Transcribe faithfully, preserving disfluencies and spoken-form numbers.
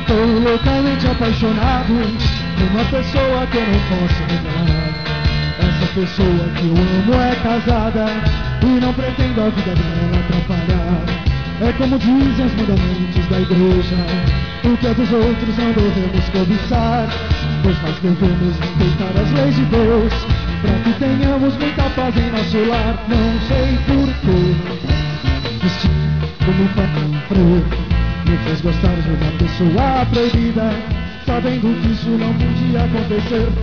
Tô loucamente apaixonado por uma pessoa que eu não posso revelar. Essa pessoa que eu amo é casada e não pretendo a vida dela atrapalhar. É como dizem os mandamentos da igreja: o que é dos outros não devemos cobiçar, pois nós devemos respeitar as leis de Deus, para que tenhamos muita paz em nosso lar. Não sei porquê, destino me faz sofrer, me fez gostar de uma pessoa proibida, sabendo que isso não podia acontecer.